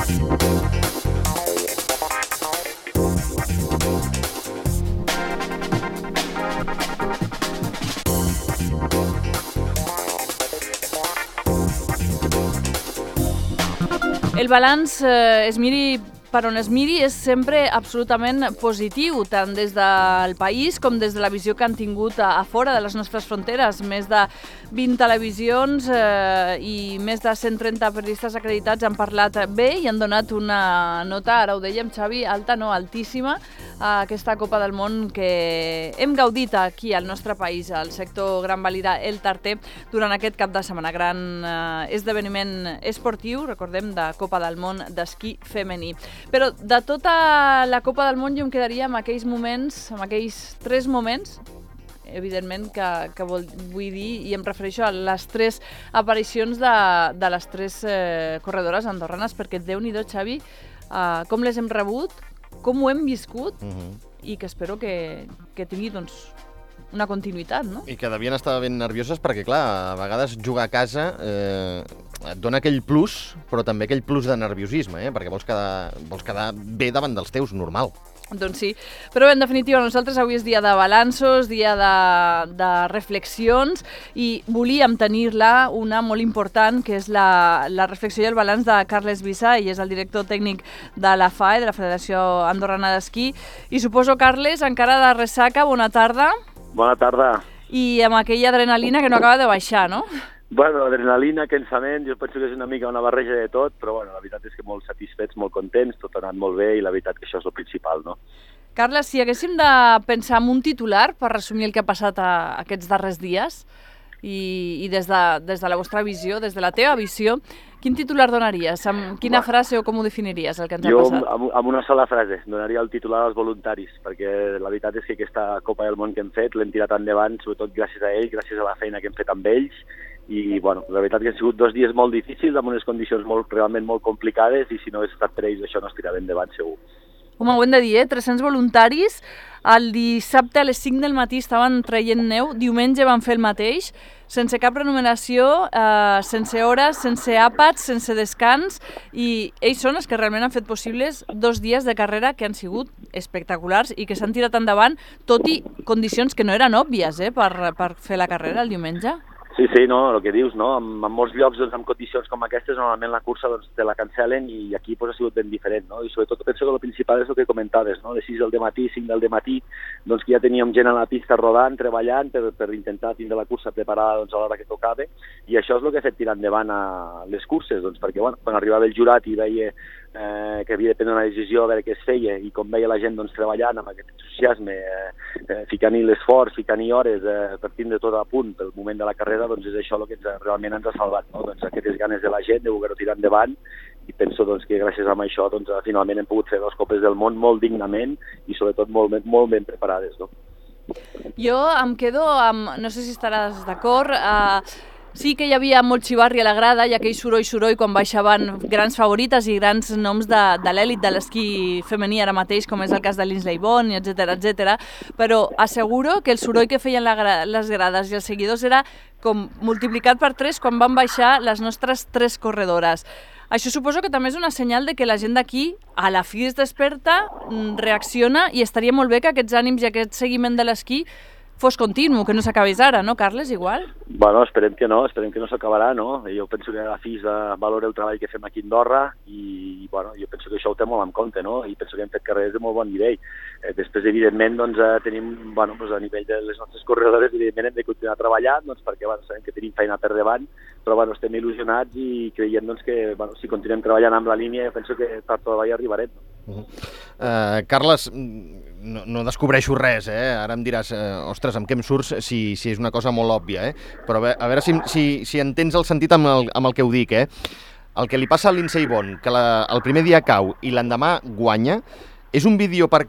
El balanç, es miri per on es miri, és sempre absolutament positiu, tant des del país com des de la visió que han tingut a fora de les nostres fronteres. Més de 20 televisions i més de 130 periodistes acreditats han parlat bé i han donat una nota, ara ho dèiem, Xavi, alta, no, altíssima, a aquesta Copa del Món que hem gaudit aquí al nostre país, al sector Gran Valira, el Tarter, durant aquest cap de setmana. Gran esdeveniment esportiu, recordem, de Copa del Món d'esquí femení. Però de tota la Copa del Món jo em quedaria amb aquells moments, amb aquells 3 moments, evidentment, que vull dir, i em refereixo a les 3 aparicions de les 3 corredores andorranes, perquè Déu-n'hi-do, Xavi, com les hem rebut, com ho hem viscut, i que espero que tingui, doncs, una continuïtat, no? I que devien estar ben nervioses perquè, clar, a vegades jugar a casa et dona aquell plus, però també aquell plus de nerviosisme, perquè vols quedar bé davant dels teus, normal. Doncs sí, però en definitiva nosaltres avui és dia de balanços, dia de reflexions, i volíem tenir-la una molt important, que és la reflexió i el balanç de Carles Visa, i és el director tècnic de la FAE, de la Federació Andorrana d'Esquí, i suposo, Carles, encara de ressaca, bona tarda. Bona tarda. I amb aquella adrenalina que no acaba de baixar, no? Bueno, adrenalina, cansament, jo penso que és una mica una barreja de tot, però bueno, la veritat és que molt satisfets, molt contents, tot ha anat molt bé i la veritat que això és el principal, no? Carles, si haguéssim de pensar en un titular per resumir el que ha passat aquests darrers dies i des de la vostra visió, des de la teva visió, quin titular donaries? Amb quina frase o com ho definiries, el que ens ha passat? Jo, amb una sola frase, donaria el titular als voluntaris, perquè la veritat és que aquesta Copa del Món que hem fet l'hem tirat endavant, sobretot gràcies a ells, gràcies a la feina que hem fet amb ells, i bueno, la veritat que han sigut 2 dies molt difícils, amb unes condicions realment molt complicades, i si no hagués estat per ells això no es tirava endavant, segur. Home, ho hem de dir, 300 voluntaris, el dissabte a les 5 del matí estaven traient neu, diumenge van fer el mateix, sense cap remuneració, sense hores, sense àpats, sense descans, i ells són els que realment han fet possibles 2 dies de carrera que han sigut espectaculars i que s'han tirat endavant, tot i condicions que no eren òbvies per fer la carrera el diumenge. Sí, no, el que dius, no? En molts llocs, doncs, amb condicions com aquestes, normalment la cursa te la cancel·len i aquí ha sigut ben diferent, no? I sobretot penso que el principal és el que comentaves, no? De 6 del matí, 5 del matí, doncs que ja teníem gent a la pista rodant, treballant per intentar tindre la cursa preparada a l'hora que tocava, i això és el que ha fet tirar endavant a les curses, doncs perquè quan arribava el jurat i veia que havia de prendre una decisió a veure què es feia, i com veia la gent treballant amb aquest entusiasme, ficant-hi l'esforç, ficant-hi hores per tindre tot a punt pel moment de la carrera, doncs és això el que realment ens ha salvat, no? Doncs aquestes ganes de la gent de voler-ho tirar endavant, i penso que gràcies a això finalment hem pogut fer 2 Copes del Món molt dignament i sobretot molt ben preparades, no? Jo em quedo amb, no sé si estaràs d'acord, sí que hi havia molt xivarri a la grada i aquell soroll quan baixaven grans favorites i grans noms de l'èlit de l'esquí femení ara mateix, com és el cas de Lindsey Vonn, etc. Però asseguro que el soroll que feien les grades i els seguidors era com multiplicat per 3 quan van baixar les nostres 3 corredores. Això suposo que també és una senyal de que la gent d'aquí a la fi es desperta, reacciona, i estaria molt bé que aquests ànims i aquest seguiment de l'esquí fos continu, que no s'acabés ara, no, Carles, igual? Bueno, esperem que no s'acabarà, no? Jo penso que a la fi es valora el treball que fem aquí a Andorra i, bueno, jo penso que això ho té molt en compte, no? I penso que hem fet carreres de molt bon nivell. Després, evidentment, doncs, tenim, bueno, doncs, a nivell de les nostres corredores, evidentment, hem de continuar treballant, doncs, perquè, bueno, sabem que tenim feina per davant, però, bueno, estem il·lusionats i creiem, doncs, que, bueno, si continuem treballant amb la línia, jo penso que tard o d'avall arribarem, no? Carles, no descobreixo res, ara em diràs, ostres, amb què em surts si és una cosa molt òbvia, però a veure si entens el sentit amb el que ho dic. El que li passa a Lindsey Vonn, que el primer dia cau i l'endemà guanya, és un vídeo per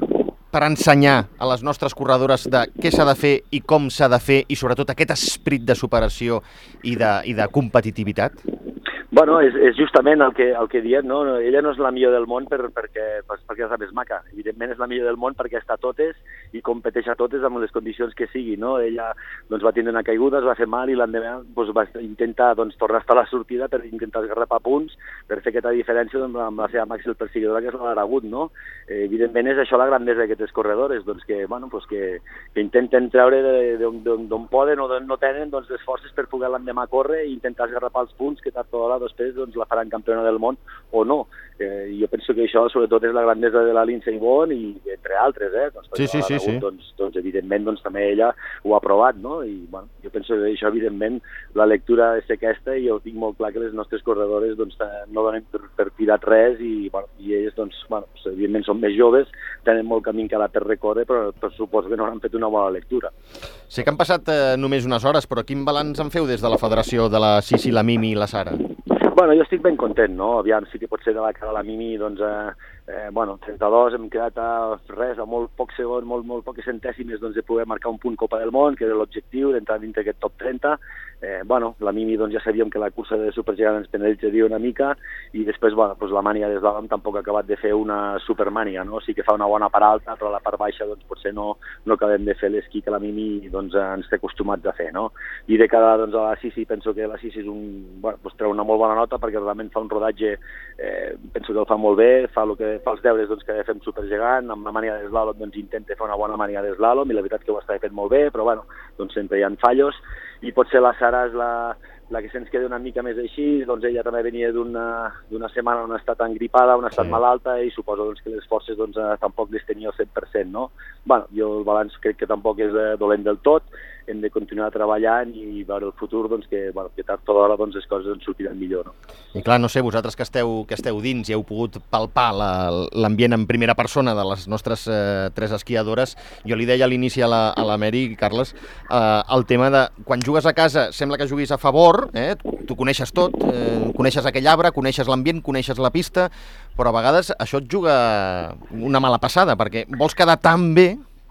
ensenyar a les nostres corredores de què s'ha de fer i com s'ha de fer, i sobretot aquest esperit de superació i de competitivitat? Bueno, és justament el que diem, no? Ella no és la millor del món perquè és la més maca. Evidentment és la millor del món perquè està a totes i competeix a totes amb les condicions que sigui, no? Ella doncs, va tindre una caiguda, es va fer mal i l'endemà doncs, va intentar tornar a estar a la sortida per intentar esgarrapar punts, per fer aquesta diferència amb la seva màxima perseguidora, que és la d'Aragut, no? Evidentment és això la grandesa d'aquestes corredores, doncs que intenten treure d'on poden o d'on no tenen les forces per poder l'endemà córrer i intentar esgarrapar els punts que tard o d'hora després la faran campiona del món o no. Jo penso que això sobretot és la grandesa de la Lindsey Vonn i entre altres, Sí. Doncs evidentment també ella ho ha provat, no? I bueno, jo penso que això evidentment la lectura és aquesta i jo tinc molt clar que les nostres corredores no donen per tirat res i elles evidentment són més joves, tenen molt camí encara per recórrer, però suposo que no han fet una bona lectura. Sé que han passat només unes hores, però quin balanç en feu des de la federació de la Sisi, la Mimi i la Sara? Bueno, jo estic ben content, no? Aviam, sí que pot ser de la cara a la Mimi, 32, hem quedat a molt pocs segons, molt poques centèsimes de poder marcar un punt Copa del Món, que era l'objectiu d'entrar dintre aquest top 30. La Mimi ja sabíem que la cursa de supergegant ens penalitzaria una mica i després la mània des d'Àlem tampoc ha acabat de fer una supermània, no? Sí que fa una bona part alta, però a la part baixa potser no acabem de fer l'esquí que la Mimi ens té acostumats a fer, no? I de cara a la Sisi, penso que la Sisi treu una molt bona nota perquè realment fa un rodatge, penso que el fa molt bé, fa els deures que fem supergegant, amb la mània d'eslàlom intenta fer una bona mània d'eslàlom i la veritat que ho està fent molt bé, però sempre hi ha fallos i potser la Sara és la que se'ns queda una mica més així, ella també venia d'una setmana on ha estat engripada, on ha estat malalta i suposo que les forces tampoc les tenia al 100%, no? Jo el balanç crec que tampoc és dolent del tot, hem de continuar treballant i veure el futur que tard o d'hora les coses ens sortiran millor, no? I clar, no sé, vosaltres que esteu dins i heu pogut palpar l'ambient en primera persona de les nostres tres esquiadores, jo li deia a l'inici a la Mary, Carles, el tema de quan jugues a casa sembla que juguis a favor, tu coneixes tot, coneixes aquell arbre, coneixes l'ambient, coneixes la pista, però a vegades això et juga una mala passada, perquè vols quedar tan bé.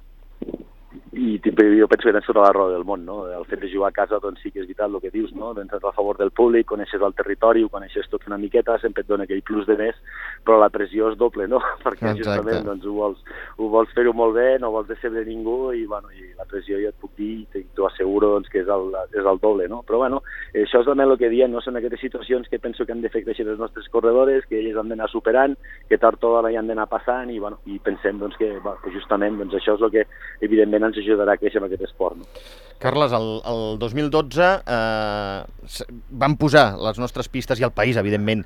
I jo penso que tens tota la raó del món, no? El fet de jugar a casa sí que és vital el que dius, no? Entres a favor del públic, coneixes el territori, ho coneixes tot una miqueta, sempre et dona aquell plus de més, però la pressió és doble, no? Perquè justament ho vols fer-ho molt bé, no vols decebre ningú i la pressió jo et puc dir i t'ho asseguro que és el doble, no? Però això és també el que diem, no? Són aquestes situacions que penso que han de fer créixer les nostres corredores, que elles han d'anar superant, que tard o d'hora hi han d'anar passant i pensem que justament això és el que evidentment ens ajudarà a créixer en aquest esport, no? Carles, el 2012 vam posar les nostres pistes i el país, evidentment,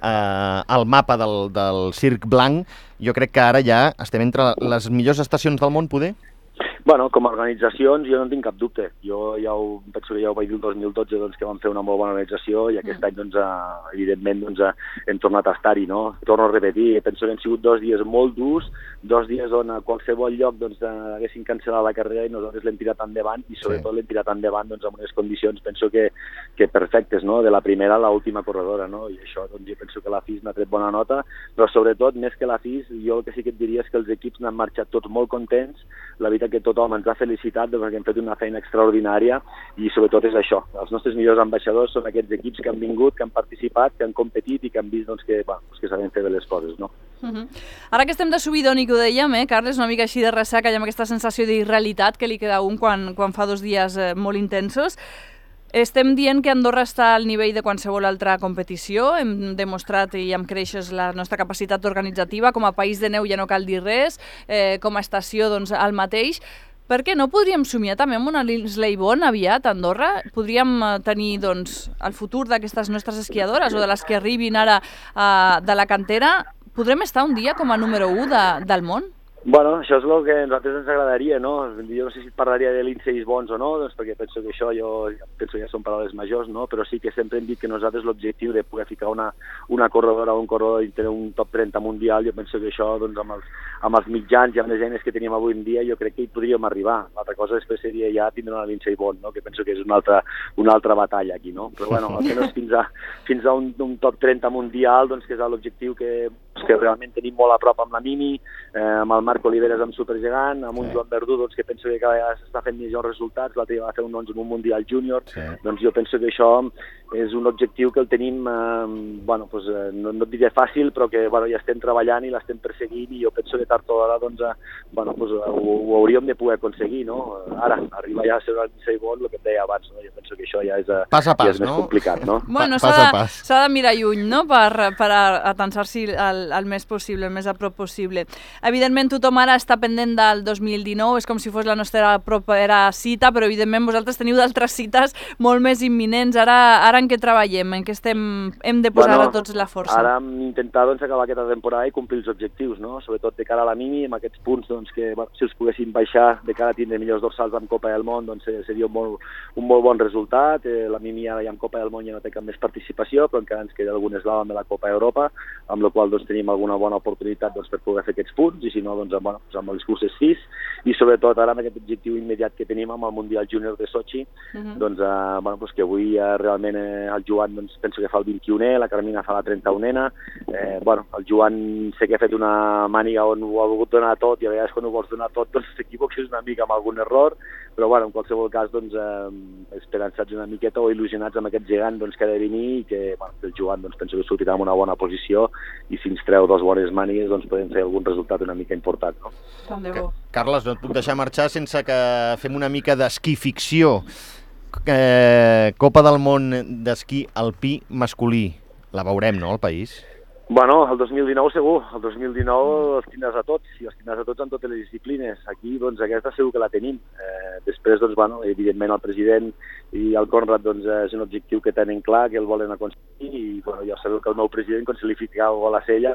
al mapa del Circ Blanc. Jo crec que ara ja estem entre les millors estacions del món, poder? Com a organitzacions jo no en tinc cap dubte. Jo penso que ja ho vaig dir el 2012 que vam fer una molt bona organització i aquest any evidentment hem tornat a estar-hi, no? Torno a repetir, penso que han sigut 2 dies molt durs, 2 dies on a qualsevol lloc haguessin cancel·lat la carrera i nosaltres l'hem tirat endavant i sobretot l'hem tirat endavant amb unes condicions penso que perfectes, no? De la primera a l'última corredora, no? I això jo penso que la FIS n'ha tret bona nota, però sobretot més que la FIS jo el que sí que et diria és que els equips n'han marxat tots molt contents, la veritat que tothom ens ha felicitat perquè hem fet una feina extraordinària i sobretot és això. Els nostres millors ambaixadors són aquests equips que han vingut, que han participat, que han competit i que han vist que saben fer bé les coses, no? Ara que estem de subidon i que ho dèiem, Carles, una mica així de ressaca i amb aquesta sensació d'irrealitat que li queda a un quan fa 2 dies molt intensos, estem dient que Andorra està al nivell de qualsevol altra competició, hem demostrat i amb creixes la nostra capacitat organitzativa, com a país de neu ja no cal dir res, com a estació el mateix. Per què no podríem somiar també amb una Lindsey Vonn aviat a Andorra? Podríem tenir el futur d'aquestes nostres esquiadores o de les que arribin ara de la cantera? Podrem estar un dia com a número 1 del món? Això és el que a nosaltres ens agradaria, no? Jo no sé si parlaria de Lindsey Vonn o no, perquè penso que això ja són paraules majors, no? Però sí que sempre hem dit que nosaltres l'objectiu de poder ficar una corredora o un corredor i tenir un top 30 mundial, jo penso que això amb els mitjans i amb les eines que teníem avui en dia jo crec que hi podríem arribar. L'altra cosa després seria ja tindre una Lindsey Vonn, no? Que penso que és una altra batalla aquí, no? Però almenys fins a un top 30 mundial, que és l'objectiu que realment tenim molt a prop amb la Mimi, amb el Marc Oliveres amb supergegant, amb un Joan Verdú que penso que cada vegada s'està fent millors resultats, l'altre va fer un 11 en un Mundial Júnior, jo penso que això és un objectiu que el tenim, no et diré fàcil, però que ja estem treballant i l'estem perseguint, i jo penso que tard o d'hora ho hauríem de poder aconseguir, no? Ara, arribar ja a ser un segon, el que et deia abans, no? Jo penso que això ja és, pas a pas, ja és més complicat, no? Bueno, s'ha de mirar lluny, no?, per atansar-s'hi el més possible, el més a prop possible. Evidentment, tothom ara està pendent del 2019, és com si fos la nostra propera cita, però evidentment vosaltres teniu d'altres cites molt més imminents. Ara en què treballem? En què hem de posar a tots la força? Ara hem intentat acabar aquesta temporada i complir els objectius, no? Sobretot de cara a la Mimi, amb aquests punts que si els poguéssim baixar de cara a tindre millors dorsals amb Copa del Món, seria un molt bon resultat. La Mimi ara ja amb Copa del Món ja no té cap més participació, però encara ens queda algun eslàlom de la Copa Europa, amb la qual tenim alguna bona oportunitat per poder fer aquests punts, i si no, amb els curses FIS, i sobretot ara amb aquest objectiu immediat que tenim amb el Mundial Júnior de Sochi, que avui realment el Joan penso que fa el 21è, la Carmina fa la 31a. El Joan sé que ha fet una màniga on ho ha volgut donar tot, i a vegades quan ho vols donar tot t'equivoques una mica amb algun error, però en qualsevol cas esperançats una miqueta o il·lusionats amb aquest gegant que ha de venir, i que el Joan penso que sortirà en una bona posició, i si ens treu dos bones mànigues podem fer algun resultat una mica important, no? Carles, no et puc deixar marxar sense que fem una mica d'esquí ficció. Copa del Món d'esquí alpí masculí. La veurem, no, al país? El 2019 segur. El 2019 els tindràs a tots, i els tindràs a tots en totes les disciplines. Aquí, aquesta segur que la tenim. Després, evidentment, el president i el Conrad és un objectiu que tenen clar, que el volen aconseguir, i ja sabeu que el nou president, quan se li fica el gol a Sella,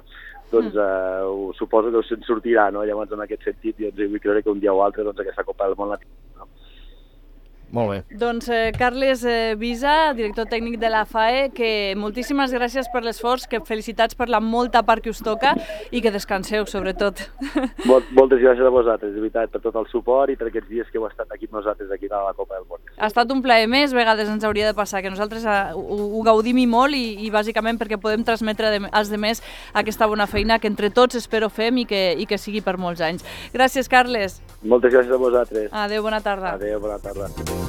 suposo que se'n sortirà, no? Llavors, en aquest sentit, jo vull creure que un dia o altre aquesta Copa del Món la tindrà, no? Molt bé. Doncs Carles Visa, director tècnic de la FAE, que moltíssimes gràcies per l'esforç, que felicitats per la molta part que us toca, i que descanseu, sobretot. Moltes gràcies a vosaltres, de veritat, per tot el suport i per aquests dies que heu estat aquí amb nosaltres, aquí a la Copa del Món. Ha estat un plaer, més vegades ens hauria de passar, que nosaltres ho gaudim i molt, i bàsicament perquè podem transmetre als demés aquesta bona feina que entre tots espero fem, i que sigui per molts anys. Gràcies, Carles. Moltes gràcies a vosaltres. Adéu, bona tarda. Adéu, bona tarda.